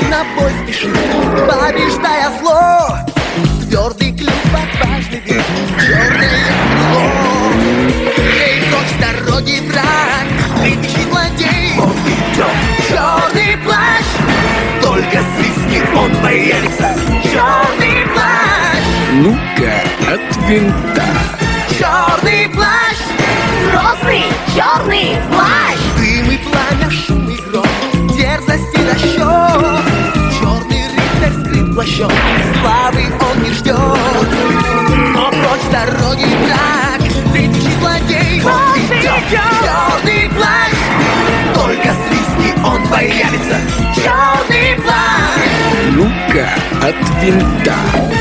на бой спешит, побеждая зло. Твердый клюв, отважный век, черное крыло. Эй, прочь с дороги, враг, кричи злодей. Он идет, черный плащ, только свистни, он появится. Черный плащ, Ну-ка, от винта. черный плащ, Грозный черный плащ. дым и пламя, шум и гром, дерзость и расчет. Черный рыцарь скрыт плащом, славы он не ждет. Но прочь с дороги враг, кричи злодей. Он идет, черный плащ, только свистни, он появится. Черный плащ, Ну-ка, от винта.